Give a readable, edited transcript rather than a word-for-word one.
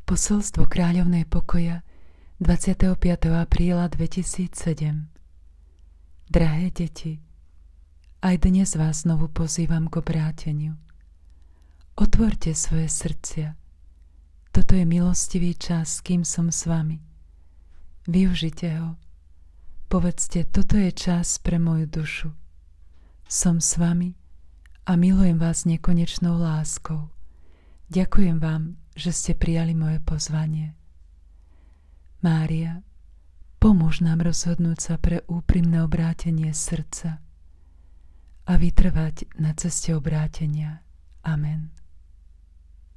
Posolstvo Kráľovnej pokoja 25. apríla 2007. Drahé deti, aj dnes vás znovu pozývam k obráteniu. Otvorte svoje srdcia. Toto je milostivý čas, kým som s vami. Využite ho. Povedzte, toto je čas pre moju dušu. Som s vami a milujem vás nekonečnou láskou. Ďakujem vám, že ste prijali moje pozvanie. Mária, pomôž nám rozhodnúť sa pre úprimné obrátenie srdca a vytrvať na ceste obrátenia. Amen.